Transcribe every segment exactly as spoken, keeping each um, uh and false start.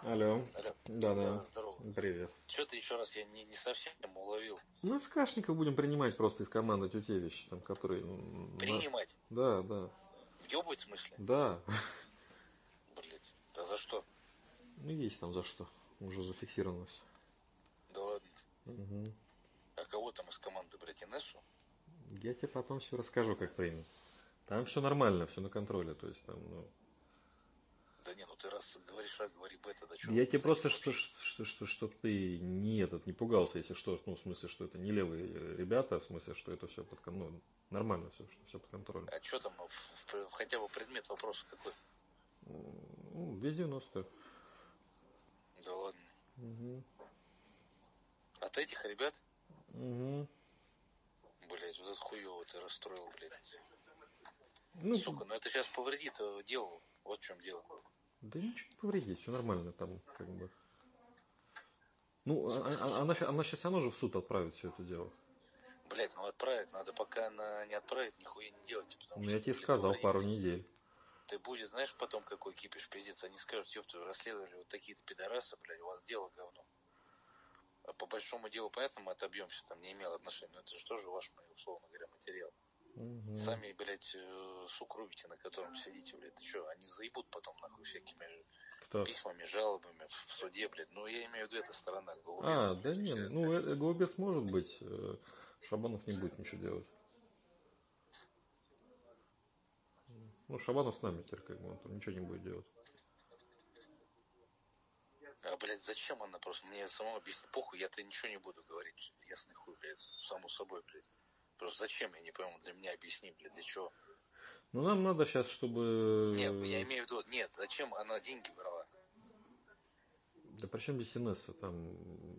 Алло. Алло. Да, Да, да. да, здорово. Привет. Что ты еще раз, я не, не совсем уловил. Мы с Кашников будем принимать просто из команды Тютевич, там, который... на- Принимать? Да, да. Въебывать в смысле? Да. Блять, да за что? Ну, есть там за что. Уже зафиксировано все. Да ладно. Угу. А кого там из команды, блять, Инессу? Я тебе потом все расскажу, как примем. Там все нормально, все на контроле, то есть там, ну... Да не, ну ты раз говоришь А, говори Б, тогда что? Я тебе просто, что, что, что, что ты не этот, не пугался, если что, ну, в смысле, что это не левые ребята, в смысле, что это все под контролем, ну, нормально все, что все под контролем. А что там, в, в, хотя бы предмет вопроса какой? Ну, две девяносто. Да ладно. Угу. От этих ребят? Угу. Блять, вот это хуево ты расстроил, блядь. Ну, сука, ну это сейчас повредит делу. Вот в чем дело. Да ничего не повредит, все нормально там, как бы. Ну, а, а, она, она сейчас все равно же в суд отправит все это дело. Блять, ну отправить надо, пока она не отправит, нихуя не делать. Ну, я тебе сказал, пару недель. Ты будешь, знаешь, потом какой кипиш, пиздец. Они скажут, ёпта, расследовали вот такие-то пидорасы, блядь, у вас дело говно. А по большому делу, понятно, мы отобьемся, там не имело отношения. Но это же тоже ваш, условно говоря, материал. Угу. Сами, блядь, сук рубите, на котором сидите, блядь. Ты что, они заебут потом, нахуй, всякими Кто? письмами, жалобами в суде, блядь. Ну, я имею в виду эта сторона. Голубец, а, да нет, ну, Голубец может быть. Шабанов не будет ничего делать. Ну, Шабанов с нами теперь, как бы, он там ничего не будет делать. А, блядь, зачем она просто? Мне самому объяснить, похуй, я-то ничего не буду говорить. Ясный хуй, блядь, само собой, блядь. Просто зачем, я не пойму, для меня объясни, блядь, для чего? Ну, нам надо сейчас, чтобы... Нет, я имею в виду, нет, зачем она деньги брала? Да при чем здесь Инесса, там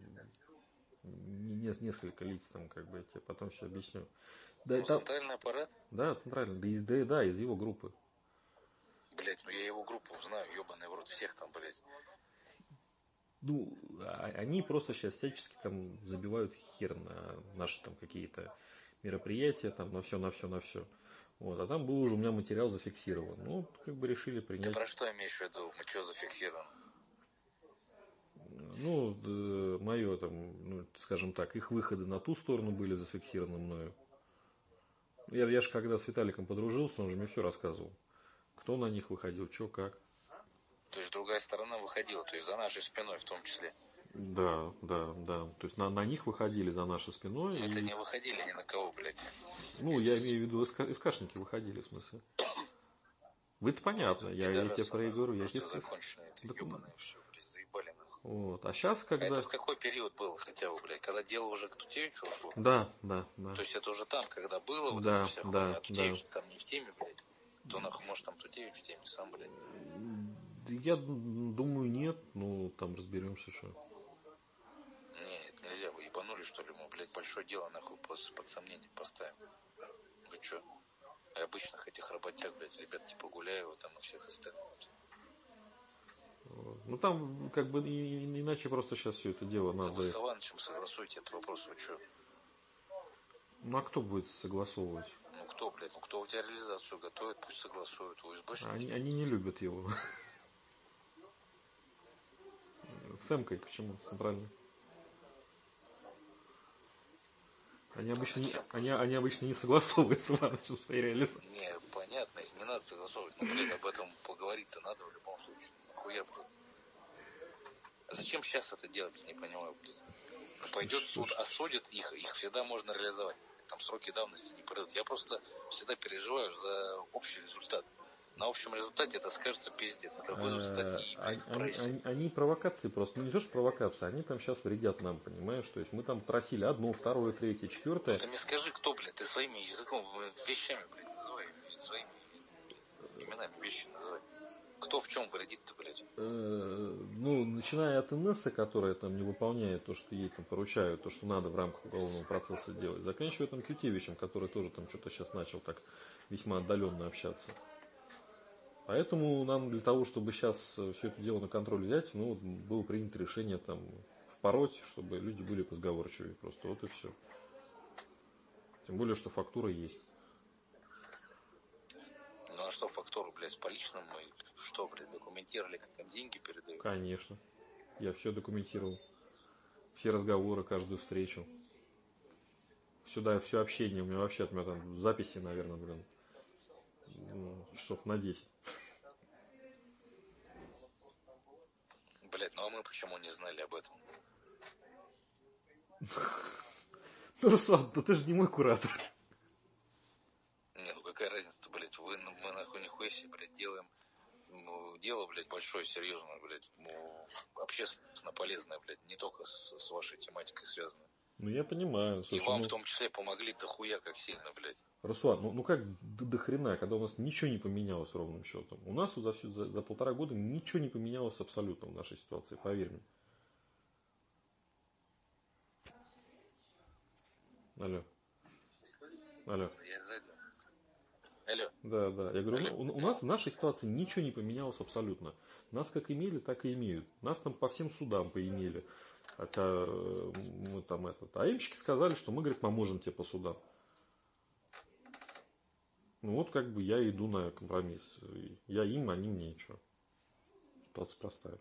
несколько лиц, там, как бы, я тебе потом все объясню. Да, ну, там... Центральный аппарат? Да, центральный, да, из, да, да, из его группы. Блять, ну я его группу знаю, ебаный в рот, всех там, блять. Ну, они просто сейчас всячески там забивают хер на наши там какие-то мероприятия, там, на все, на все, на все. Вот, а там был уже у меня материал зафиксирован. Ну, как бы решили принять. Ты про что имеешь в виду? Мы что зафиксировано? Ну, да, мое там, ну, скажем так, их выходы на ту сторону были зафиксированы мною. Я, я же когда с Виталиком подружился, он же мне все рассказывал. Кто на них выходил, что, как. То есть другая сторона выходила, то есть за нашей спиной в том числе. Да, да, да. То есть на, на них выходили за нашей спиной. Мы-то и... не выходили ни на кого, блядь. Ну, я имею в виду, СКшники выходили, в смысле. Вы-то понятно, я, я тебе про говорю, я тебе законченные, это ебаные все, блядь, заебали нахуй. Вот, а сейчас когда... А это в какой период был хотя бы, блядь, когда дело уже к Тутевичу ушло? Да, да, да. То есть это уже там, когда было, вот да, эта вся да, хуйня, а Тутевич да. там не в теме, блядь. То нахуй, может, там Тутевич в теме сам, блядь. Я думаю, нет, ну, там разберемся, что. Нет, нельзя, вы ебанули, что ли, мы, блядь, большое дело, нахуй, под, под сомнение поставим. Вы чё? И обычных этих работяг, блядь, ребят типа Гуляева там и всех остальных. Ну, там, как бы, и, иначе просто сейчас все это дело надо... Вы с Ивановичем согласуете этот вопрос, вы чё? Ну, а кто будет согласовывать? Ну, кто, блядь, ну, кто у тебя реализацию готовит, пусть согласует, у СБшников. Они, они не любят его. С Эмкой почему? Центральный. Они обычно, не, они, они обычно не согласовывают с Ивановичем своей реализацией. Не, понятно, их не надо согласовывать. Но, блядь, об этом поговорить-то надо в любом случае. Нахуя, блядь. А зачем сейчас это делать, я не понимаю, блядь. Пойдет суд, осудит их, их всегда можно реализовать. Там сроки давности не пройдут. Я просто всегда переживаю за общий результат. На общем результате это скажется пиздец. Это будут статьи. Они, они, они провокации просто, ну не то что провокации, они там сейчас вредят нам, понимаешь? То есть мы там просили одно, второе, третье, четвертое. Ну, ты мне скажи, кто, блядь, ты своими языком, вещами, блядь, называй, своими именами вещи называй. Кто в чем вредит-то, блядь? Ну, начиная от Инессы, которая там не выполняет то, что ей там поручают, то, что надо в рамках уголовного процесса делать, заканчивая там Тютевичем, который тоже там что-то сейчас начал так весьма отдаленно общаться. Поэтому нам для того, чтобы сейчас все это дело на контроль взять, ну, было принято решение там впороть, чтобы люди были позговорчивее просто, вот и все. Тем более, что фактура есть. Ну, а что фактура? контору, блядь, с поличным мы что, блядь, документировали, как им деньги передают? Конечно. Я все документировал. Все разговоры, каждую встречу. Сюда все общение. У меня вообще от меня там записи, наверное, блин, часов на десять. Блядь, ну а мы почему не знали об этом? Ну, Руслан, да ты же не мой куратор. Не, ну какая разница-то, блядь, вы, ну, мы нахуй нихуя себе, блядь, делаем ну, дело, блядь, большое, серьезное, блядь, ну, общественно полезное, блядь, не только с, с вашей тематикой связано. Ну, я понимаю, слушай, и вам ну... в том числе помогли дохуя как сильно, блядь. Руслан, ну, ну как до, до хрена, когда у нас ничего не поменялось ровным счетом. У нас за, всю, за, за полтора года ничего не поменялось абсолютно в нашей ситуации, поверь мне. Алло. Алло. Я сзади. Алло. Да, да. Я говорю, Алло. у, у нас в нашей ситуации ничего не поменялось абсолютно. Нас как имели, так и имеют. Нас там по всем судам поимели. Хотя мы там этот. А имщики сказали, что мы, говорит, поможем тебе по судам. Ну вот как бы я иду на компромисс. Я им, они мне ничего. Просто простая.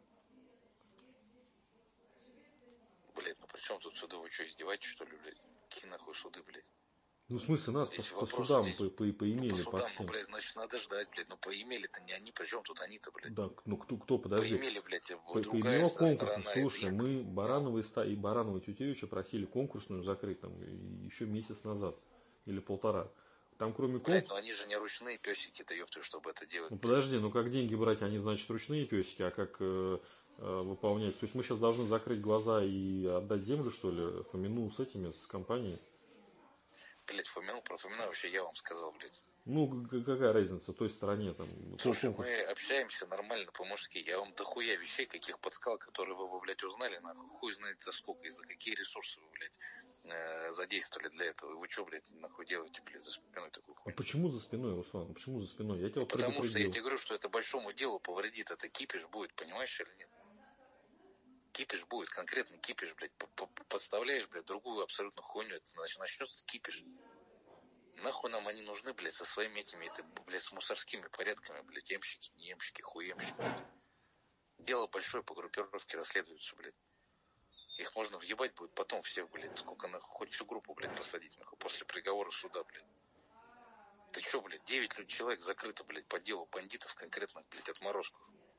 Блядь, ну при чем тут суды? Вы что, издеваетесь, что ли, блядь? Какие нахуй суды, блядь? Ну, в смысле, нас здесь по, вопрос, по судам здесь, по, по, поимели, ну, по по судам, всем. Ну, блядь, значит, надо ждать, блядь. Ну, поимели-то не они, при чем тут они-то, блядь? Да, ну кто, кто подожди. Поимели, блядь, По, другая конкурсную. сторона. Слушай, это... мы Баранова и, и Баранова и Тютевича просили конкурсную закрыть там еще месяц назад. Или полтора. Там кроме конкурса... Блядь, ну они же не ручные песики-то, ёпты, чтобы это делать. Ну подожди, ну как деньги брать, они, значит, ручные песики, а как э, э, выполнять? То есть мы сейчас должны закрыть глаза и отдать землю, что ли, Фомину с этими, с компанией? Блядь, Фомину, про Фомина вообще я вам сказал, блядь. Ну, какая разница в той стороне там? Слушай, конкурс. Мы общаемся нормально по-мужски. Я вам дохуя вещей, каких подсказал, которые вы, блядь, узнали, нахуй. Хуй знает за сколько и за какие ресурсы вы, блядь, э, задействовали для этого. Вы что, блядь, нахуй делаете, блядь, за спиной такую хуйню? А почему за спиной, Руслан? Почему за спиной? Я тебя ну, вот потому предупредил. что я тебе говорю, что это большому делу повредит. Это кипиш будет, понимаешь или нет? Кипиш будет, конкретный кипиш, блядь. Подставляешь, блядь, другую абсолютно хуйню. Это значит, начнется кипиш. Нахуй нам они нужны, блядь, со своими этими, это, блядь, с мусорскими порядками, блядь, емщики, не емщики, хуемщики. Дело большое по группировке расследуется, блядь. Их можно въебать будет потом всех, блядь, сколько нахуй, хоть всю группу, блядь, посадить, нахуй, после приговора суда, блядь. Ты чё, блядь, девять человек закрыто, блядь, по делу бандитов конкретно, блядь, отморозков.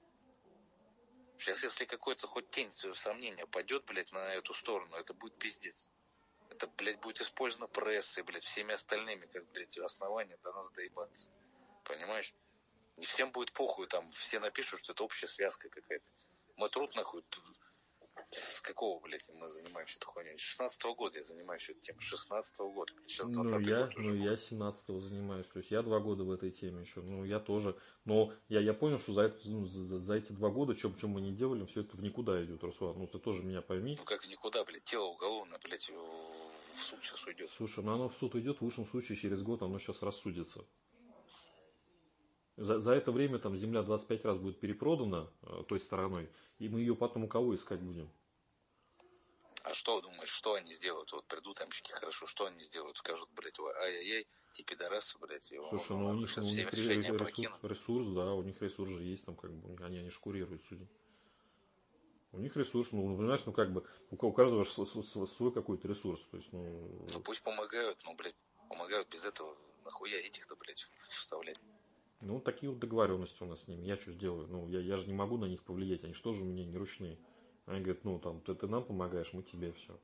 Сейчас, если какое-то хоть тень сомнения пойдет, блядь, на эту сторону, это будет пиздец. Это, блядь, будет использовано прессой, блядь, всеми остальными, как, блядь, основания до нас доебаться. Понимаешь? И всем будет похуй, там, все напишут, что это общая связка какая-то. Мы труд, нахуй, с какого, блядь, мы занимаемся этой хуйней? С шестнадцатого года я занимаюсь этой темой. С шестнадцатого года. Сейчас ну, я, год ну, я с семнадцатого занимаюсь. То есть я два года в этой теме еще. Ну, я тоже. Но я, я понял, что за, ну, за, за эти два года, что, что мы не делали, все это в никуда идет, Руслан. Ну, ты тоже меня пойми. Ну, как никуда, блядь, тело уголовное, блядь, в суд сейчас уйдет. Слушай, ну оно в суд уйдет, в лучшем случае через год оно сейчас рассудится. За, за это время там земля двадцать пять раз будет перепродана э, той стороной, и мы ее потом у кого искать будем? А что думаешь, что они сделают? Вот придут амщики, хорошо, что они сделают? Скажут, блядь, ай-яй-яй, те пидорасы, блядь. Слушай, ну у них, у них ресурс, ресурс, да, у них ресурс же есть, там как бы, они, они шкурируют судей. У них ресурс, ну, понимаешь, ну как бы, у каждого свой какой-то ресурс. То есть, ну... ну пусть помогают, ну, блядь, помогают без этого, нахуя этих-то, блядь, вставлять. Ну, такие вот договоренности у нас с ними. Я что сделаю? Ну, я, я же не могу на них повлиять, они что же у меня не ручные. Они говорят, ну, там, ты, ты нам помогаешь, мы тебе все.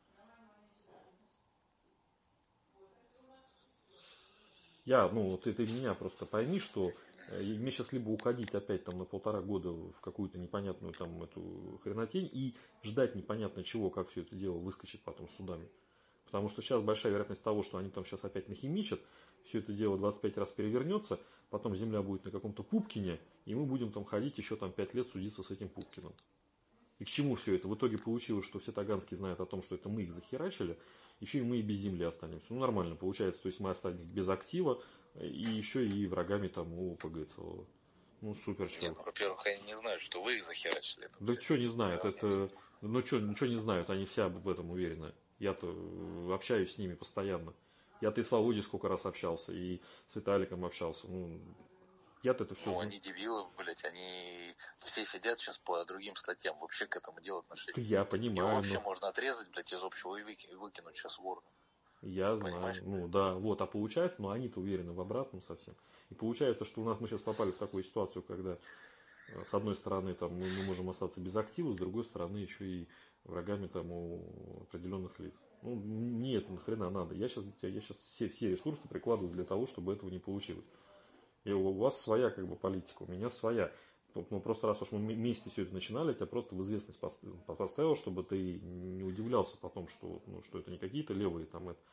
Я, ну, ты, ты меня просто пойми, что мне сейчас либо уходить опять там на полтора года в какую-то непонятную там эту хренотень и ждать непонятно чего, как все это дело выскочит потом судами. Потому что сейчас большая вероятность того, что они там сейчас опять нахимичат, все это дело двадцать пять раз перевернется, потом земля будет на каком-то Пупкине, и мы будем там ходить еще там пять лет судиться с этим Пупкиным. И к чему все это? В итоге получилось, что все таганские знают о том, что это мы их захерачили, еще и мы и без земли останемся. Ну, нормально получается, то есть мы останемся без актива, и еще и врагами там у ПГЦО. Ну, супер, что. Нет, ну, во-первых, они не знают, что вы их захерачили. Это, да что не знают, это... Ну, что, ничего не знают, они все в этом уверены. Я-то общаюсь с ними постоянно. Я-то и с Володей сколько раз общался, и с Виталиком общался. Ну, Я-то это все Ну, знаю. они дебилы, блядь, они все сидят сейчас по другим статьям, вообще к этому делу отношения. Я понимаю, Его вообще но... можно отрезать, блядь, из общего и выки- выкинуть сейчас в урну. Я Понимаешь? знаю, ну да, вот, а получается, но они-то уверены в обратном совсем. И получается, что у нас мы сейчас попали в такую ситуацию, когда э, с одной стороны там, мы, мы можем остаться без актива, с другой стороны еще и врагами там, у определенных лиц. Ну, мне это нахрена надо. Я сейчас, я сейчас все, все ресурсы прикладываю для того, чтобы этого не получилось. И у вас своя как бы политика, у меня своя. Ну, просто раз уж мы вместе все это начинали, я тебя просто в известность поставил, чтобы ты не удивлялся потом, что, ну, что это не какие-то левые там это.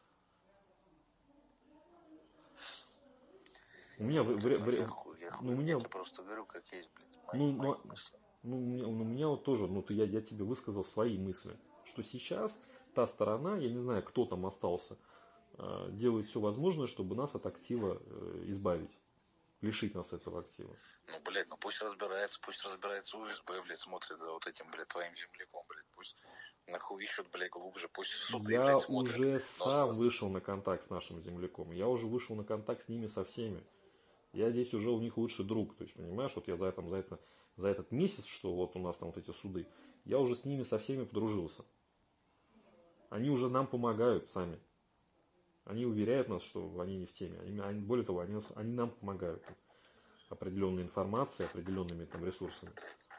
У меня, в, в, Ну, в, я хуй, я хуй. ну, у меня, Я тебе просто говорю, как есть, блядь, мои, ну, мои ну, мысли. ну, у меня, ну, у меня вот тоже, ну, ты, я, я тебе высказал свои мысли, что сейчас та сторона, я не знаю, кто там остался, э, делает все возможное, чтобы нас от актива э, избавить, лишить нас этого актива. Ну, блядь, ну пусть разбирается, пусть разбирается УСБ, блядь, смотрит за вот этим, блядь, твоим земляком, блядь, пусть нахуй ищут, блядь, глубже, пусть суды, Я блядь, смотрят. уже Но сам с- вышел на контакт с нашим земляком, я уже вышел на контакт с ними со всеми. Я здесь уже у них лучший друг, то есть, понимаешь, вот я за, это, за, это, за этот месяц, что вот у нас там вот эти суды, я уже с ними со всеми подружился. Они уже нам помогают сами. Они уверяют нас, что они не в теме. Они, они, более того, они, нас, они нам помогают определенной информацией, определенными там ресурсами.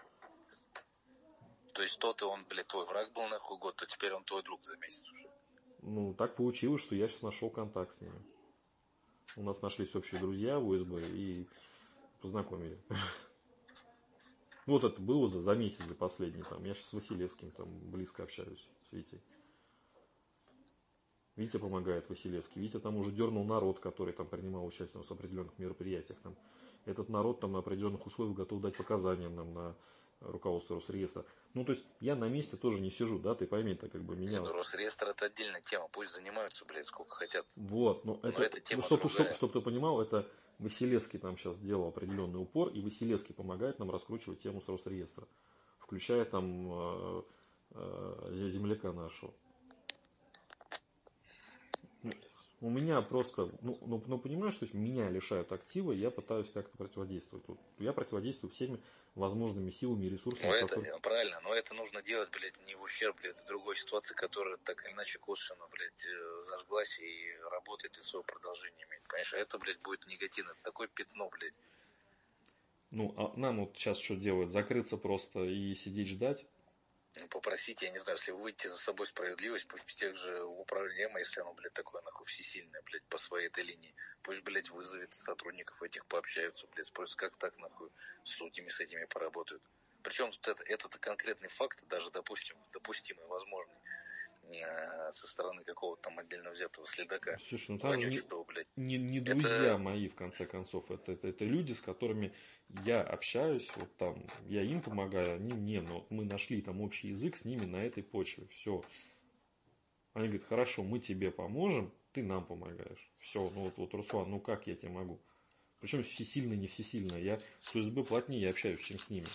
То есть тот и он, блядь, твой враг был нахуй год, то теперь он твой друг за месяц уже. Ну, так получилось, что я сейчас нашел контакт с ними. У нас нашлись общие друзья в УСБ и познакомили. Вот это было за, за месяц, за последний. Там. Я сейчас с Василевским там близко общаюсь, с Витей. Витя помогает Василевский. Витя там уже дернул народ, который там принимал участие в определенных мероприятиях. Там. Этот народ там на определенных условиях готов дать показания нам на руководство Росреестра. Ну, то есть я на месте тоже не сижу, да, ты пойми, это как бы меня... Ну, Росреестр это отдельная тема, пусть занимаются, блядь, сколько хотят. Вот, но, Но это, это тема ну, чтобы, другая. чтобы, чтобы ты понимал, это Василевский там сейчас сделал определенный упор, и Василевский помогает нам раскручивать тему с Росреестра, включая там э, э, земляка нашего. У меня просто, ну, ну, ну понимаешь, то есть меня лишают актива, я пытаюсь как-то противодействовать. Вот я противодействую всеми возможными силами и ресурсами. Ну, это которые... правильно, но это нужно делать, блядь, не в ущерб, блядь, другой ситуации, которая так или иначе косвенно, блядь, зажглась и работает, и свое продолжение имеет. Конечно, это, блядь, будет негативно, это такое пятно, блядь. Ну, а нам вот сейчас что делать? Закрыться просто и сидеть ждать? Ну, попросите, я не знаю, если вы выйдете за собой справедливость, пусть в тех же управлениях, если оно, блядь, такое, нахуй, всесильное, блядь, по своей этой линии, пусть, блядь, вызовет сотрудников этих, пообщаются, блядь, спросят, как так, нахуй, с судьями с этими поработают. Причем тут это, это конкретный факт, даже, допустим, допустимый, возможный, со стороны какого-то там отдельно взятого следака. Слушай, ну там же не, что, блядь, не, не друзья это... мои, в конце концов. Это, это, это люди, с которыми я общаюсь, вот там, я им помогаю, они мне, но вот мы нашли там общий язык с ними на этой почве. Все. Они говорят, хорошо, мы тебе поможем, ты нам помогаешь. Все, ну вот, вот, Руслан, ну как я тебе могу? Причем всесильно, не всесильно. Я с УСБ плотнее общаюсь, чем с ними.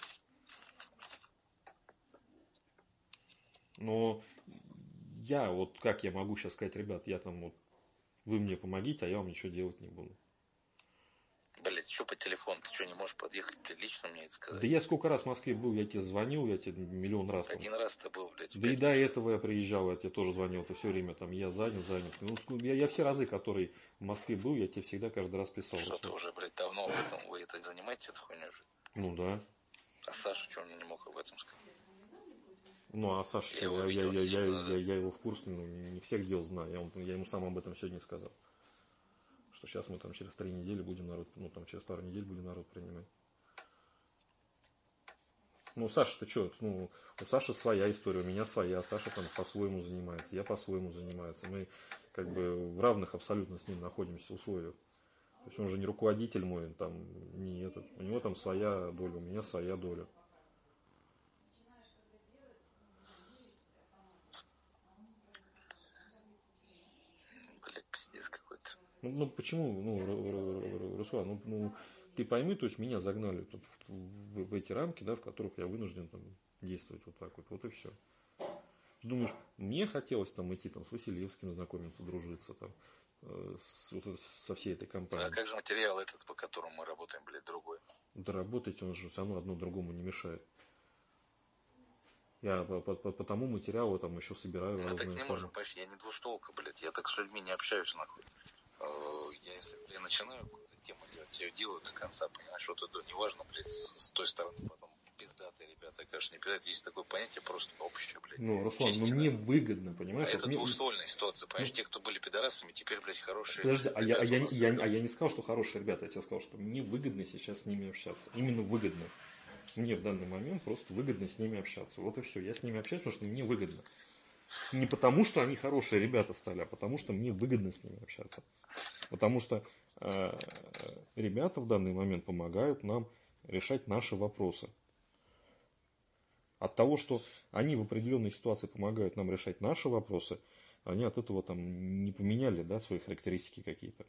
Но я вот как я могу сейчас сказать, ребят, я там вот, вы мне помогите, а я вам ничего делать не буду. Блять, что по телефону? Ты что, не можешь подъехать, блядь, лично мне это сказать? Да я сколько раз в Москве был, я тебе звонил, я тебе миллион раз. Один там. Раз ты был, блядь. Да и до этого я приезжал, я тебе тоже звонил, ты все время там, я занят, занят. Ну, я, я все разы, которые в Москве был, я тебе всегда каждый раз писал. Что ты уже, блядь, давно в этом, вы это занимаетесь, этой хуйней уже? Ну да. А Саша что, мне не мог об этом сказать? Ну, а Саша, я, я, я, я, я, я, я его в курсе, ну, не всех дел знаю. Я, я ему сам об этом сегодня сказал. Что сейчас мы там через три недели будем народ, ну там через пару недель будем народ принимать. Ну, Саша, ты что? Ну, у Саши своя история, у меня своя. Саша там по-своему занимается, я по-своему занимаюсь. Мы как бы в равных абсолютно с ним находимся условиях. То есть он же не руководитель мой, там, не этот. У него там своя доля, у меня своя доля. Ну, ну почему, ну, Руслан, ну, ну ты пойми, то есть меня загнали тут в, в, в эти рамки, да, в которых я вынужден там действовать вот так вот, вот и все. Ты думаешь, мне хотелось там идти там с Василевским знакомиться, дружиться там, с, вот, со всей этой компанией. А как же материал этот, по которому мы работаем, блядь, другой? Да работать он же все равно одно другому не мешает. Я по, по, по тому материалу там еще собираю Мы разные так не формы. можем, понимаешь, я не двустволка, блядь, я так с людьми не общаюсь, нахуй. Я если я начинаю какую-то тему делать, я ее делаю до конца, понимаешь, вот это неважно, блядь, с той стороны потом пиздатые ребята, конечно, не пиздатые, есть такое понятие просто общее, блядь. Ну, Руслан, ну честно. мне выгодно, понимаешь? А Вот это мне... двуствольная ситуация, понимаешь, те, кто были пидорасами, теперь, блядь, хорошие. Подожди, а я, а, я, я, а я не сказал, что хорошие ребята, я тебе сказал, что мне выгодно сейчас с ними общаться. Именно выгодно. Мне в данный момент просто выгодно с ними общаться. Вот и все. Я с ними общаюсь, потому что мне выгодно. Не потому, что они хорошие ребята стали, а потому, что мне выгодно с ними общаться. Потому что э, ребята в данный момент помогают нам решать наши вопросы. От того, что они в определенной ситуации помогают нам решать наши вопросы, они от этого там не поменяли, да, свои характеристики какие-то.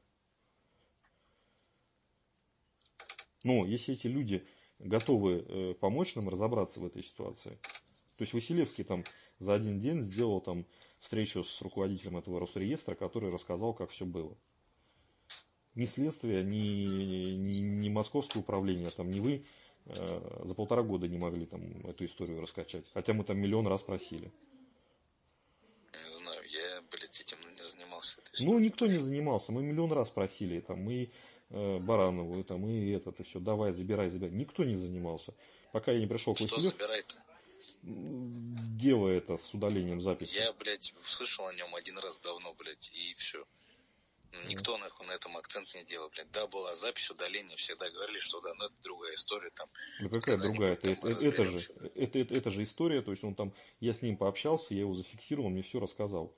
Но если эти люди готовы э, помочь нам разобраться в этой ситуации, то есть Василевский там за один день сделал там встречу с руководителем этого Росреестра, который рассказал, как все было. Ни следствие, ни, ни, ни московское управление, там, ни вы э, за полтора года не могли там эту историю раскачать. Хотя мы там миллион раз просили. Не знаю, я, блядь, этим не занимался. Ну, никто не занимался. Мы миллион раз просили. Там, мы э, Баранову, там, и это, то все, давай, забирай, забирай. Никто не занимался. Пока я не пришел к Василеву. Что забирай-то? Дело это с удалением записи. Я, блядь, слышал о нем один раз давно, блядь, и все. Никто mm. нахуй на этом акцент не делал, блядь. Да, была запись удаления, всегда говорили, что да, но это другая история там. Ну какая другая? Это, это, это, же, это, это, это же история, то есть он там, я с ним пообщался, я его зафиксировал, он мне все рассказал.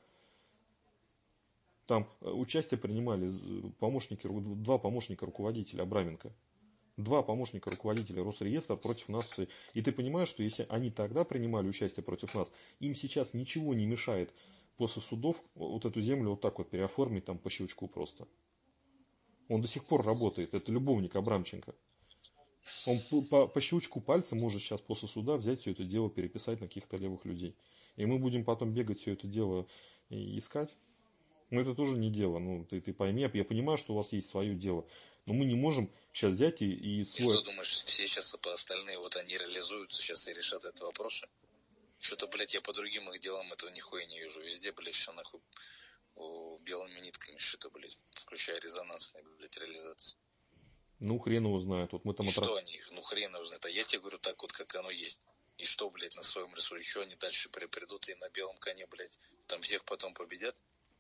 Там участие принимали помощники, два помощника руководителя Абраменко. Два помощника руководителя Росреестра против нас. И ты понимаешь, что если они тогда принимали участие против нас, им сейчас ничего не мешает после судов вот эту землю вот так вот переоформить там по щелчку просто. Он до сих пор работает. Это любовник Абрамченко. Он по, по щелчку пальца может сейчас после суда взять все это дело, переписать на каких-то левых людей. И мы будем потом бегать все это дело и искать. Но это тоже не дело. Ну, ты, ты пойми, я понимаю, что у вас есть свое дело. Но мы не можем сейчас взять и, и свой... И что думаешь, все сейчас по остальные, вот они реализуются сейчас и решат этот вопрос? Что-то, блядь, я по другим их делам этого нихуя не вижу. Везде, блядь, все нахуй о, белыми нитками что-то, блядь, включая резонансные, блядь, реализации. Ну, хрен его знает. Вот мы там и отра... что они, ну, хрен его знает. А я тебе говорю так вот, как оно есть. И что, блядь, на своем ресурсе, что они дальше придут и на белом коне, блядь, там всех потом победят?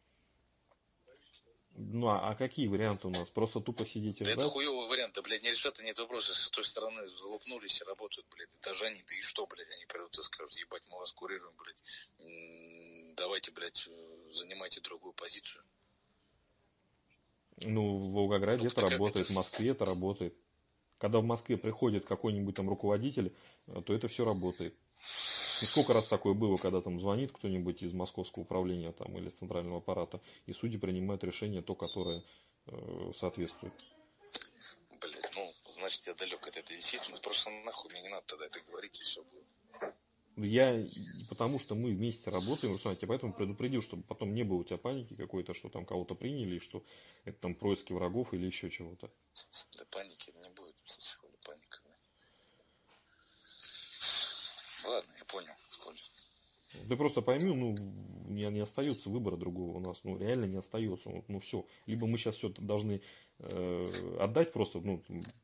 Ну, а, а какие варианты у нас? Просто тупо сидеть и да ждать? это хуёвый вариант, да, блядь, не решат они этот вопрос, если с той стороны залупнулись и работают, блядь, этажи они, да и что, блядь, они придут и скажут, ебать, мы вас курируем, блядь, давайте, блядь, занимайте другую позицию. Ну, в Волгограде ну, это работает, это... в Москве это работает. Когда в Москве приходит какой-нибудь там руководитель, то это все работает. И сколько раз такое было, когда там звонит кто-нибудь из московского управления там, или из центрального аппарата, и судьи принимают решение то, которое э, соответствует. Блять, ну, значит, я далек от этой действительности. Просто нахуй мне не надо тогда это говорить, и все будет. Я, потому что мы вместе работаем, Руслан, я поэтому предупредил, чтобы потом не было у тебя паники какой-то, что там кого-то приняли, и что это там происки врагов или еще чего-то. Да паники не будет, сегодня паника. Ладно, я понял, Коля. Ты просто пойми, ну, не, не остается выбора другого у нас, ну, реально не остается, ну, ну все. Либо мы сейчас все должны э, отдать просто, ну,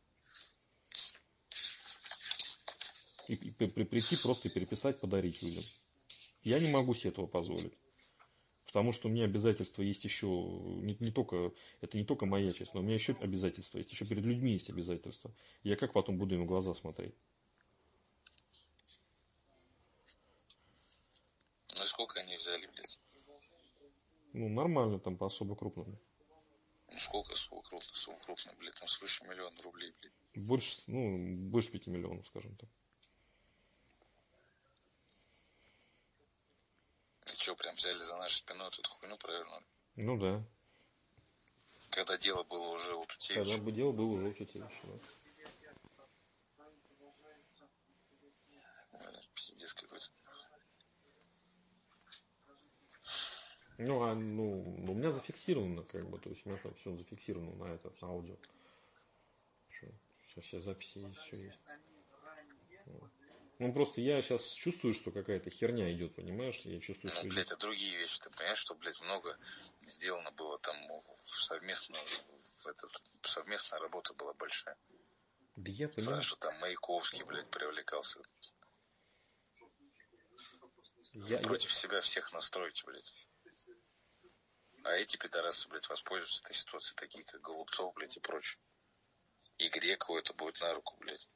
и, и при, прийти просто и переписать, подарить людям. Я не могу себе этого позволить. Потому что у меня обязательства есть еще, не, не только, это не только моя часть, но у меня еще обязательства есть, еще перед людьми есть обязательства. Я как потом буду им в глаза смотреть? Ну и сколько они взяли, блядь? Ну, нормально, там по особо крупному. Ну сколько особо крупно, особо крупно, блядь, там свыше миллиона рублей, блядь. Больше, ну, больше пяти миллионов, скажем так. И что, прям взяли за нашей спиной эту хуйню провернули? Ну да. Когда дело было уже у Тутевича. Когда бы дело было уже у Тутевича, да. Блядь, пиздец какой-то. Ну, а, ну, у меня зафиксировано, как бы, то есть у меня там все зафиксировано на этот, на аудио. Что, сейчас все записи есть, все есть. Вот. Ну, просто я сейчас чувствую, что какая-то херня идет, понимаешь? Я чувствую, Ну, что блядь, идет. а другие вещи, ты понимаешь, что, блядь, много сделано было там совместно, в этот, совместная работа была большая. Да я понимаю. Саша там Маяковский, блядь, привлекался. Я, Против я... себя всех настроить, блядь. А эти пидорасы, блядь, воспользуются этой ситуацией, такие как Голубцов, блядь, и прочее. И Грекову это будет на руку, блядь.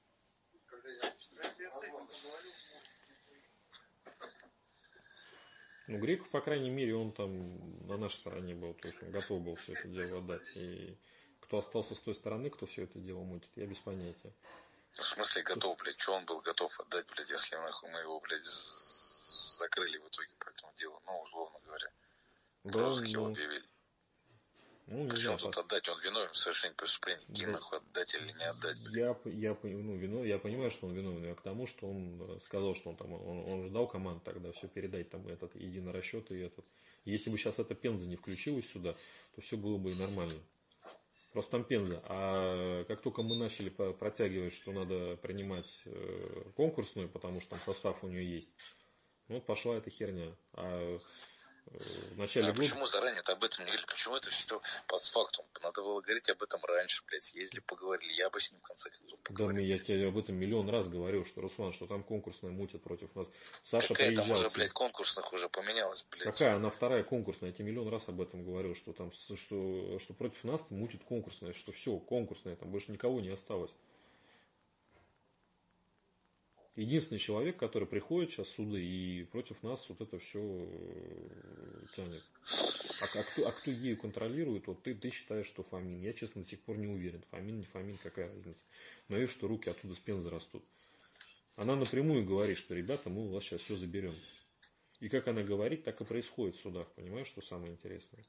Ну, Греков, по крайней мере, он там на нашей стороне был, то есть он готов был все это дело отдать. И кто остался с той стороны, кто все это дело мутит, я без понятия. В смысле готов, блядь? Что он был готов отдать, блядь, если нахуй мы его, блядь, закрыли в итоге по этому делу? Ну, условно говоря. Да, Розыск ну, его объявили. Ну, не Причем знаю, тут по... отдать? Он виновен в совершении преступления. да, Нахуй отдать или не отдать, блядь? Я, я, ну, вино, я понимаю, что он виновен, я к тому, что он сказал, что он там, он, он ждал команд тогда все передать, там, этот единый расчет и этот. Если бы сейчас эта Пенза не включилась сюда, то все было бы и нормально. Просто там Пенза. А как только мы начали протягивать, что надо принимать конкурсную, потому что там состав у нее есть, ну, пошла эта херня. А в начале а года... почему заранее-то об этом не говорили? Почему это все под фактом? Надо было говорить об этом раньше, блядь. Съездили, поговорили. Я бы с ним в конце концов поговорил. Да, ну, я тебе об этом миллион раз говорил, что, Руслан, что там конкурсная мутит против нас. Саша Какая приезжал. там уже, блядь, конкурсных уже поменялась, блядь. Какая она вторая конкурсная? Я тебе миллион раз об этом говорил, что там, что, что против нас мутит конкурсная, что все, конкурсная, там больше никого не осталось. Единственный человек, который приходит сейчас в суды и против нас вот это все тянет. А, а, кто, а кто ею контролирует, вот ты, ты считаешь, что Фомин. Я, честно, до сих пор не уверен. Фомин, не Фомин, какая разница. Но вижу, что руки оттуда с Пензы растут. Она напрямую говорит, что, ребята, мы у вас сейчас все заберем. И как она говорит, так и происходит в судах. Понимаешь, что самое интересное?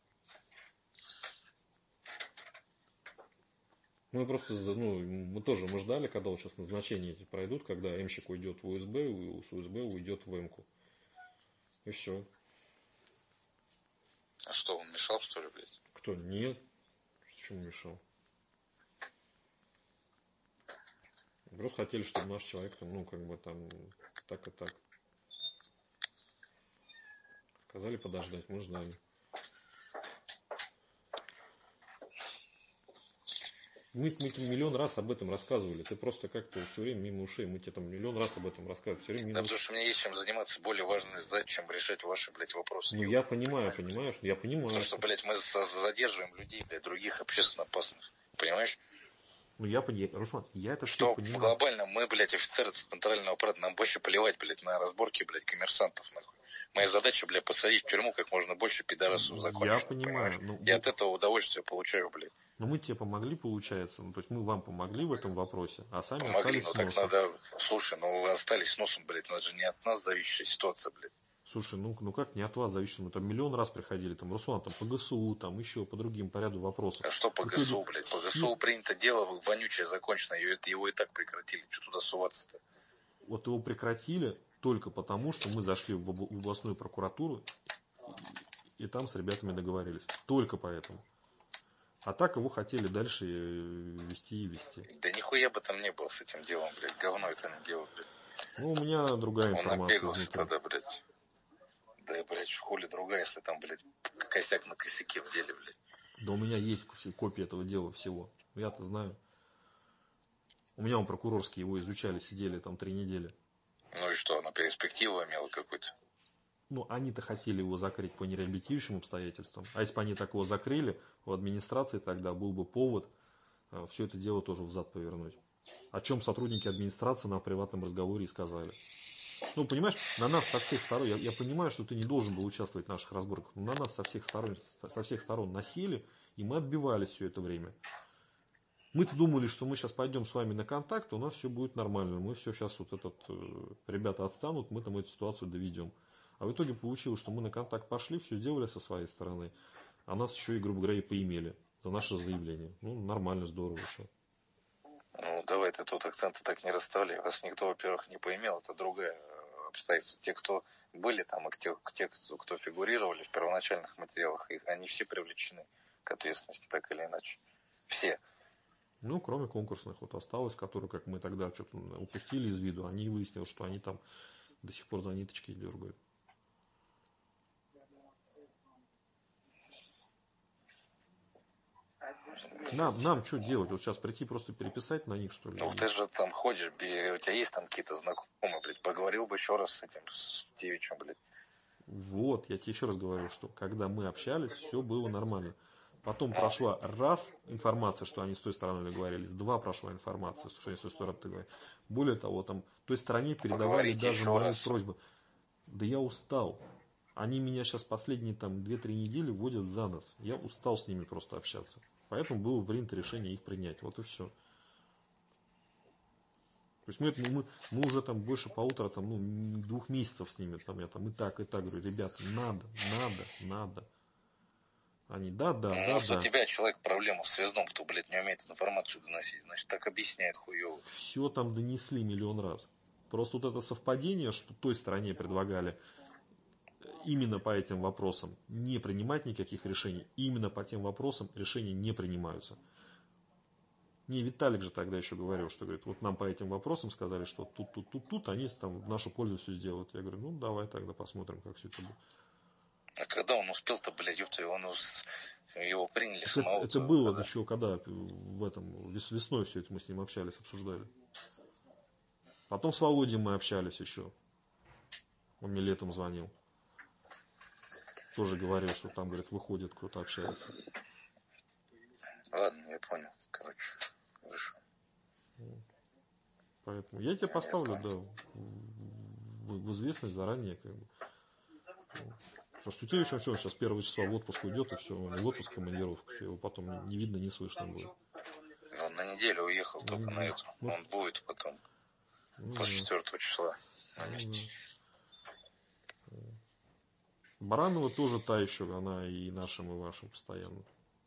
Мы просто, ну, мы тоже, мы ждали, когда вот сейчас назначения эти пройдут, когда Мщик уйдет в УСБ, и с УСБ уйдет в Эмку. И все. А что, он мешал, что ли, блядь? Кто? Нет. Почему мешал? Просто хотели, чтобы наш человек там, ну, как бы там, так и так. Сказали подождать, мы ждали. Мы, мы тебе миллион раз об этом рассказывали. Ты просто как-то все время мимо ушей. Мы тебе там миллион раз об этом рассказывали. Все время мимо Да ушей. потому что мне есть чем заниматься более важной задачей, чем решать ваши, блядь, вопросы. Ну, я понимаю, понимаешь? Я понимаю. Потому что, блядь, мы задерживаем людей, блядь, других общественно опасных. Понимаешь? Ну, я понимаю. Руслан, я это что все понимаю. Глобально мы, блядь, офицеры центрального аппарата, нам больше плевать, блядь, на разборки, блядь, коммерсантов, нахуй. Моя задача, блядь, посадить в тюрьму как можно больше пидорасов закончить. Я понимаю. Ну, я от этого удовольствие получаю, блядь. Ну, мы тебе помогли, получается. Ну, то есть мы вам помогли в этом вопросе, а сами помогли, остались ну, с так носом. надо... Слушай, ну вы остались с носом, блядь, но это же не от нас зависящая ситуация, блядь. Слушай, ну, ну как не от вас зависит? Мы там миллион раз приходили, там, Руслан, там, по ГСУ, там, еще по другим по ряду вопросов. А что по в ГСУ, итоге... блядь? По ГСУ принято дело, вонючее закончено, его, его и так прекратили. Что туда суваться-то? Вот его прекратили только потому, что мы зашли в областную прокуратуру и там с ребятами договорились. Только поэтому. А так его хотели дальше вести и вести. Да нихуя бы там не было с этим делом, блядь. Говно это не дело, блядь. Ну, у меня другая Он информация. Он набегался тогда, блядь. Да, блядь, в хули другая, если там, блядь, косяк на косяке в деле, блядь. Да у меня есть копии этого дела всего. Я-то знаю. У меня он прокурорские его изучали, сидели там три недели. Ну и что, она перспективу имела какую-то? Ну, они-то хотели его закрыть по нереабилитирующим обстоятельствам. А если бы они так его закрыли, у администрации тогда был бы повод а, все это дело тоже взад повернуть. О чем сотрудники администрации на приватном разговоре и сказали. Ну, понимаешь, на нас со всех сторон, я, я понимаю, что ты не должен был участвовать в наших разборках, но на нас со всех сторон, со всех сторон насели, и мы отбивались все это время. Мы-то думали, что мы сейчас пойдем с вами на контакт, у нас все будет нормально. Мы все сейчас вот этот, ребята отстанут, мы там эту ситуацию доведем. А в итоге получилось, что мы на контакт пошли, все сделали со своей стороны, а нас еще и, грубо говоря, и поимели за наше заявление. Ну, нормально, здорово все. Ну, давай ты тут акценты так не расставляй. Вас никто, во-первых, не поимел, это другая обстоятельства. Те, кто были там, и те, те кто фигурировали в первоначальных материалах, их, они все привлечены к ответственности, так или иначе. Все. Ну, кроме конкурсных, вот осталось, которые, как мы тогда что-то упустили из виду, они выяснилось, что они там до сих пор за ниточки дергают. Нам, нам что делать? Вот сейчас прийти просто переписать на них, что ли? Ну, ты же там ходишь, у тебя есть там какие-то знакомые, блядь, поговорил бы еще раз с этим, с Тевичем, блядь. Вот, я тебе еще раз говорю, что когда мы общались, все было нормально. Потом а. прошла раз информация, что они с той стороны договорились, два прошла информация, что они с той стороны договорились. Более того, там той стороне передавали даже мою просьбу. Да я устал. Они меня сейчас последние там две-три недели водят за нос. Я устал с ними просто общаться. Поэтому было принято решение их принять. Вот и все. То есть мы, мы, мы уже там больше полутора, там, ну, двух месяцев с ними, там, я там и так, и так говорю, ребята, надо, надо, надо. Они, да, да, ну, да, может, да. у тебя человек проблема в связном, кто, блядь, не умеет информацию доносить, значит, так объясняет хуёво. Все там донесли миллион раз. Просто вот это совпадение, что той стороне предлагали именно по этим вопросам не принимать никаких решений, именно по тем вопросам решения не принимаются. Не, Виталик же тогда еще говорил, что говорит, вот нам по этим вопросам сказали, что тут, тут, тут, тут, они там в нашу пользу все сделают. Я говорю, ну давай тогда посмотрим, как все это будет. А когда он успел-то, блядь, ёпта, он его приняли это, самого. Это было когда? Еще когда в этом весной все это мы с ним общались, обсуждали. Потом с Володей мы общались еще. Он мне летом звонил. Тоже говорил, что там, говорит, выходит, кто-то общается. Ладно, я понял, короче, хорошо. Поэтому я тебя поставлю, да, в, в известность заранее, как бы. Потому что у тебя еще что, сейчас первого числа в отпуск уйдет, и все, он в отпуск командировку, все, его потом не видно, не слышно будет. Он на неделю уехал ну, только ну, на эту. Ну, он будет потом, ну, после четвертого числа на месте. Ну, Баранова тоже та еще, она и нашим, и вашим постоянно.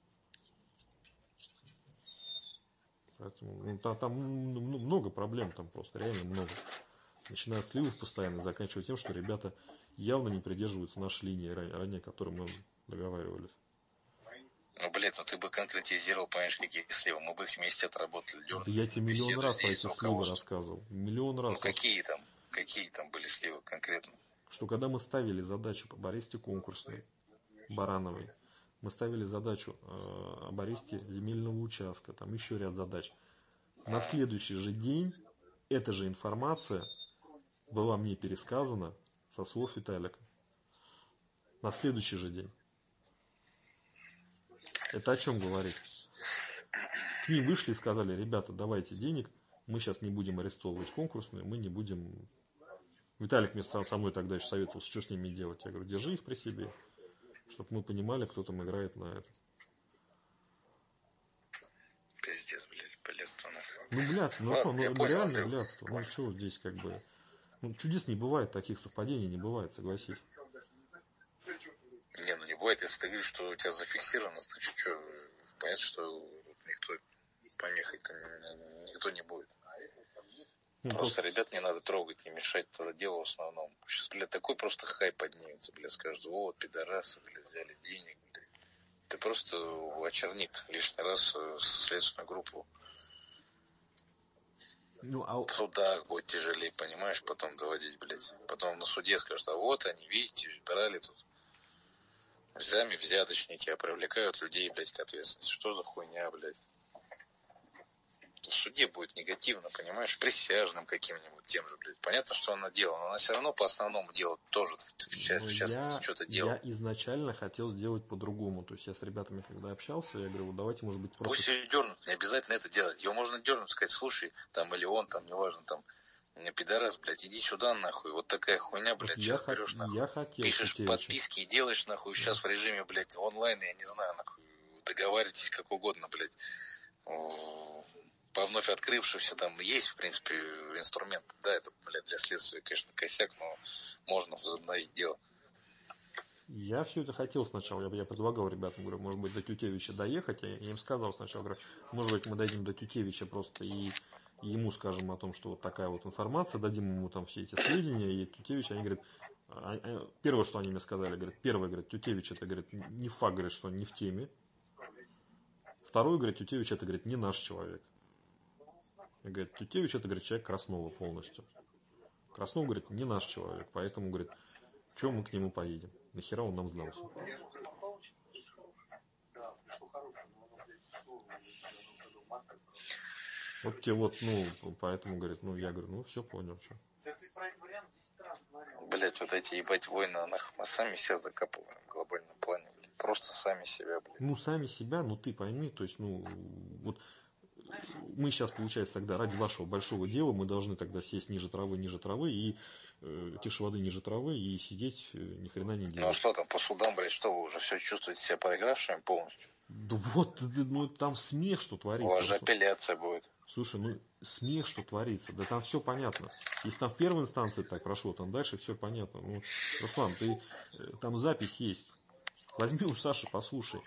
Поэтому, ну, там, там много проблем, там просто реально много. Начиная от сливов постоянно, заканчивая тем, что ребята явно не придерживаются нашей линии, ранее, о которой мы договаривались. Ну, блядь, ну ты бы конкретизировал, понимаешь, какие сливы. Мы бы их вместе отработали. Да я тебе миллион раз про эти сливы рассказывал. Миллион раз. Ну, какие там? Какие там были сливы конкретно? Что когда мы ставили задачу по Бористе конкурсной, Барановой, мы ставили задачу э, об аресте земельного участка, там еще ряд задач. На следующий же день эта же информация была мне пересказана со слов Виталика. На следующий же день. Это о чем говорит? К ним вышли и сказали, ребята, давайте денег, мы сейчас не будем арестовывать конкурсные, мы не будем... Виталик мне со мной тогда еще советовал, что с ними делать. Я говорю, держи их при себе, чтобы мы понимали, кто там играет на это. Пиздец, блядь, блядство нахуй. Ну, блядство, ну что, ну, ну реально блядство. Ну что здесь как бы... Ну, чудес не бывает, таких совпадений не бывает, согласись. Не, ну не бывает, если ты видишь, что у тебя зафиксировано, значит, что, понятно, что никто помехать-то никто не будет. Ну, просто, просто ребят не надо трогать, не мешать тогда делу в основном. Сейчас, блядь, такой просто хайп поднимется, блядь, скажут, вот, пидорасы, блядь, взяли денег, блядь. Ты просто очернит лишний раз следственную группу. Ну, а... В судах будет тяжелее, понимаешь, потом доводить, блядь. Потом на суде скажут, а вот они, видите, брали тут. Сами взяточники, а привлекают людей, блядь, к ответственности. Что за хуйня, блядь? В суде будет негативно, понимаешь, присяжным каким-нибудь тем же, блядь. Понятно, что она делала, но она все равно по основному делу тоже в частности что-то делала. Я изначально хотел сделать по-другому. То есть я с ребятами, когда общался, я говорю, давайте, может быть, просто... Пусть ее дернут, не обязательно это делать. Ее можно дернуть, сказать, слушай, там, или он, там, неважно, там, не пидорас, блядь, иди сюда, нахуй. Вот такая хуйня, блядь, вот сейчас берешь, нахуй. Я хотел, пишешь подписки и делаешь, нахуй, сейчас в режиме, блядь, онлайн, я не знаю, нахуй, договаривайтесь как угодно, блядь. По вновь открывшимся там есть, в принципе, инструмент. Да, это, блядь, для следствия, конечно, косяк, но можно возобновить дело. Я все это хотел сначала, я, я предлагал ребятам, говорю, может быть, до Тютевича доехать, я, я им сказал сначала, говорю, может быть, мы дойдем до Тютевича просто и ему скажем о том, что вот такая вот информация, дадим ему там все эти сведения, и Тютевич, они говорят, первое, что они мне сказали, говорят, первое, говорит, Тютевич, это, говорит, не факт, говорит, что он не в теме. Второе, говорит, Тютевич, это, говорит, не наш человек. И говорит, Тютевич, это, говорит, человек Краснова полностью. Краснов, говорит, не наш человек, поэтому, говорит, что мы к нему поедем? Нахера он нам сдался? Вот те вот, ну, поэтому, говорит, ну, я говорю, ну, все понял, что. Блять, вот эти, ебать, войны, нахуй, мы сами себя закапываем в глобальном плане, блядь. Просто сами себя, блядь. Ну, сами себя, ну, ты пойми, то есть, ну, вот, мы сейчас, получается, тогда ради вашего большого дела мы должны тогда сесть ниже травы, ниже травы, и э, тише воды, ниже травы, и сидеть э, ни хрена не делать. Ну, а что там, по судам, блядь, что вы уже все чувствуете себя проигравшими полностью? Да вот, ну, там смех, что творится. У вас же апелляция будет. Слушай, ну смех, что творится, да там все понятно. Если там в первой инстанции так прошло, там дальше все понятно. Ну, Руслан, ты там запись есть. Возьми у Саши, послушай.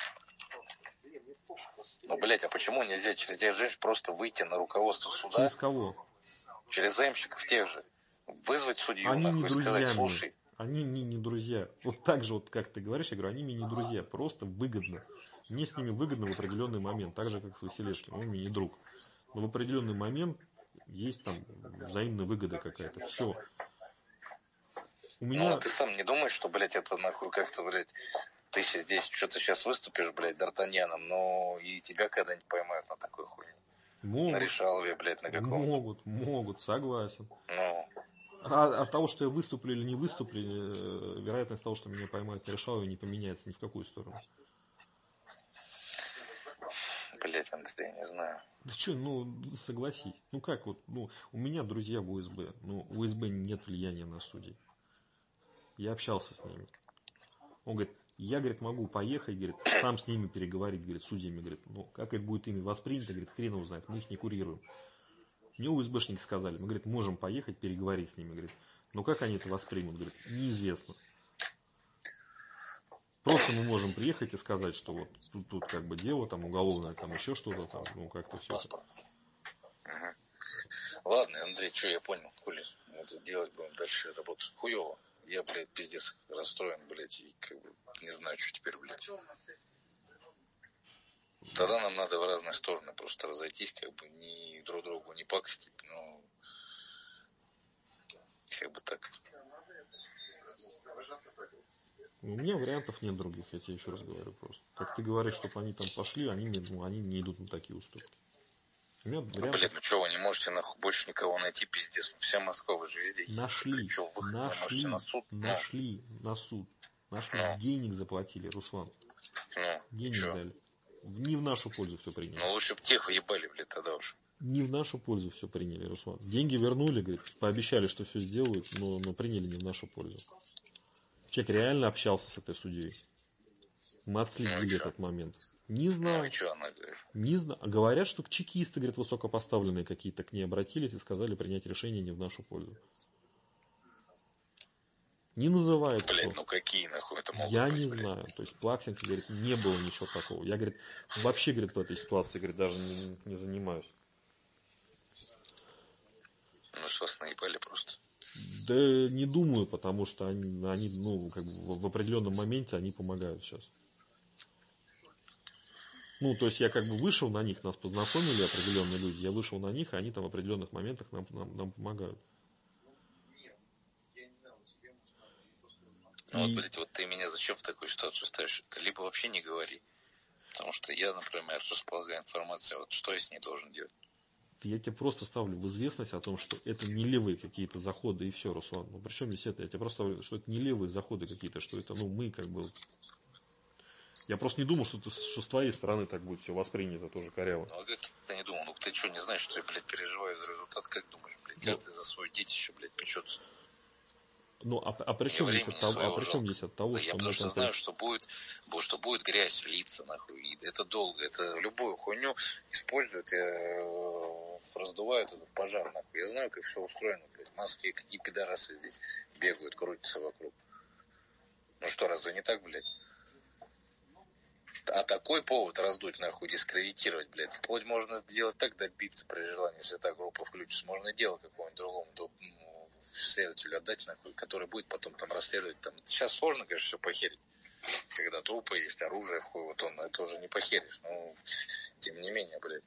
Ну, блядь, а почему нельзя через тех женщин просто выйти на руководство суда? Через кого? Через заемщиков тех же. Вызвать судью, они нахуй, не друзья сказать, мне. слушай. Они мне не друзья. Вот так же, вот как ты говоришь, я говорю, они мне не друзья. Просто выгодно. Мне с ними выгодно в определенный момент. Так же, как с Василевским. Он мне не друг. Но в определенный момент есть там взаимная выгода какая-то. Все. У меня... Ну, ты сам не думаешь, что, блядь, это нахуй как-то, блядь, ты здесь что-то сейчас выступишь, блядь, Д'Артаньяном, но и тебя когда-нибудь поймают на такой хуйне. Могут. На решалове, блядь, на каком-то. Могут, могут, согласен. Ну. А от того, что я выступлю или не выступлю, вероятность того, что меня поймают на решалове, не поменяется ни в какую сторону. Блять, Андрей, не знаю. Да что, ну, согласись. Ну как вот, ну, у меня друзья в УСБ. Ну, у УСБ нет влияния на судей. Я общался с ними. Он говорит, я, говорит, могу поехать, говорит, сам с ними переговорить, говорит, с судьями, говорит, ну, как это будет ими воспринято, говорит, хрен его знает, мы их не курируем. Мне УСБшники сказали, мы, говорит, можем поехать, переговорить с ними, говорит, но как они это воспримут, говорит, неизвестно. Просто мы можем приехать и сказать, что вот тут, тут как бы дело, там уголовное, там еще что-то, там, ну как-то все. Угу. Ладно, Андрей, что я понял, хули, вот делать будем дальше работу. Хуево. Я, блядь, пиздец расстроен, блядь, и как бы не знаю, что теперь, блядь. Тогда нам надо в разные стороны просто разойтись, как бы ни друг другу не пакостить, ну, как бы так. У меня вариантов нет других, я тебе еще раз говорю просто. Как ты говоришь, чтобы они там пошли, они не, ну, они не идут на такие уступки. У меня вариантов... Ну, блядь, ну что, вы не можете нахуй больше никого найти, пиздец. Вся Москва, вы же везде ездите. Нашли, что, вы нашли, на суд? нашли, ну. на суд. Нашли, ну. Денег заплатили, Руслан. Ну, денег чё? дали. Не в нашу пользу все приняли. Ну, лучше бы тех ебали, блядь, тогда уж. Не в нашу пользу все приняли, Руслан. Деньги вернули, говорит, пообещали, что все сделают, но, но приняли не в нашу пользу. Человек реально общался с этой судьей. Мы отследили ну, этот момент. Не знаю. Ну и что она говорит? Не знаю. Говорят, что чекисты, говорят, высокопоставленные какие-то к ней обратились и сказали принять решение не в нашу пользу. Не называют. Блядь, ну какие нахуй это могут Я быть, не блядь? знаю. То есть Плаксинг говорит, не было ничего такого. Я, говорит, вообще, говорит, в этой ситуации, говорит, даже не, не занимаюсь. Ну что, вас наебали просто? Да не думаю, потому что они, они ну, как бы в определенном моменте они помогают сейчас. Ну, то есть я как бы вышел на них, нас познакомили определенные люди, я вышел на них, и они там в определенных моментах нам, нам, нам помогают. Ну и... вот, блядь, вот ты меня зачем в такую ситуацию ставишь? Ты либо вообще не говори. Потому что я, например, располагаю информацией, вот что я с ней должен делать. Я тебе просто ставлю в известность о том, что это не левые какие-то заходы и все, Руслан. Ну, причем здесь это? Я тебе просто ставлю, что это не левые заходы какие-то, что это, ну, мы как бы... Я просто не думал, что, ты, что с твоей стороны так будет все воспринято тоже коряво. Ну, а как ты не думал? Ну, ты что, не знаешь, что я, блядь, переживаю за результат? Как думаешь, блядь, как ну, ты за свое детище, блядь, печется? Ну, а, а при чем здесь от того, а при чем здесь от того да что... Я потому что там... знаю, что будет, что будет грязь литься, нахуй, и это долго, это любую хуйню используют, и раздувают этот пожар, нахуй. Я знаю, как все устроено, блядь, в Москве, какие пидорасы здесь бегают, крутятся вокруг. Ну что, разве не так, блядь? А такой повод раздуть, нахуй, дискредитировать, блядь. Вплоть можно делать так, добиться при желании, если эта группа включится. Можно дело какому-нибудь другому то, ну, следователю отдать, нахуй, который будет потом там расследовать. Там. Сейчас сложно, конечно, все похерить. Когда трупы есть, оружие, хуй, вот он, это уже не похеришь. Но, тем не менее, блядь.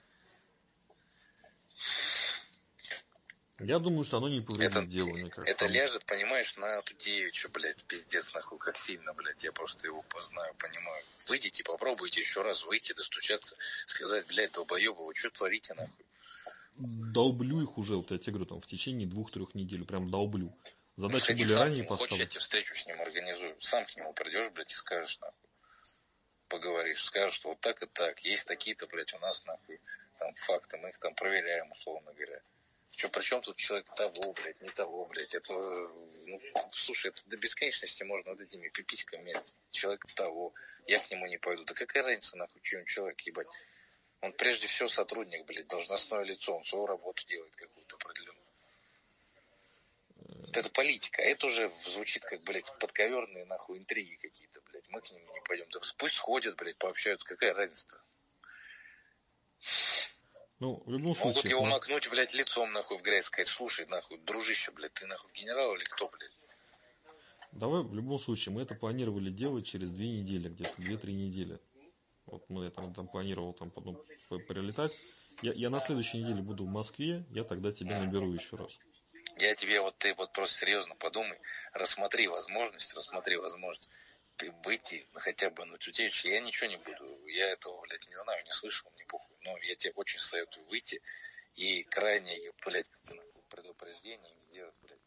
Я думаю, что оно не повредит это, делу никак. Это ляжет, понимаешь, на Тутеевича, блядь, пиздец, нахуй, как сильно, блядь, я просто его познаю, понимаю. Выйдите, попробуйте еще раз выйти, достучаться, сказать, блядь, долбоебы, вы что творите, нахуй? Долблю их уже, вот я тебе говорю, там, в течение двух-трех недель, прям долблю. Задачи были ранее поставлены. Хочешь, я тебе встречу с ним организую, сам к нему придешь, блядь, и скажешь, нахуй, поговоришь, скажешь, что вот так и так, есть такие-то, блядь, у нас, нахуй, там, факты, мы их там проверяем, условно говоря. Что, при чем тут человек того, блядь, не того, блядь, это, ну, слушай, это до бесконечности можно вот этими пиписьками мерить. Человек того, я к нему не пойду. Да какая разница, нахуй, чем человек, ебать. Он прежде всего сотрудник, блядь, должностное лицо, он свою работу делает какую-то определенную. Вот это политика, а это уже звучит как, блядь, подковерные, нахуй, интриги какие-то, блядь, мы к ним не пойдем. Да пусть сходят, блядь, пообщаются, какая разница-то? Ну, в любом Могут случае... Могут его на... макнуть, блядь, лицом, нахуй, в грязь, сказать, слушай, нахуй, дружище, блядь, ты, нахуй, генерал или кто, блядь? Давай, в любом случае, мы это планировали делать через две недели, где-то две-три недели. Вот мы это там планировал там потом прилетать. Я, я на следующей неделе буду в Москве, я тогда тебя наберу еще раз. Я тебе, вот ты вот просто серьезно подумай, рассмотри возможность, рассмотри возможность выйти, хотя бы на Тутеевича, я ничего не буду, я этого, блядь, не знаю, не слышал, не похуй, но я тебе очень советую выйти и крайне, блядь, предупреждение им сделать, блядь.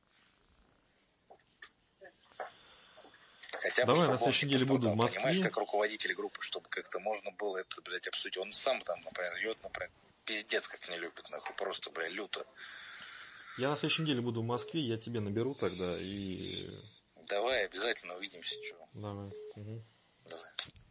Хотя бы, давай, на следующей неделе буду в Москве. Понимаешь, как руководитель группы, чтобы как-то можно было это, блядь, обсудить. Он сам там, например, идет, например, пиздец как не любит, нахуй, просто, блядь, люто. Я на следующей неделе буду в Москве, я тебе наберу тогда и... Давай, обязательно увидимся, что. Давай. Угу. Давай.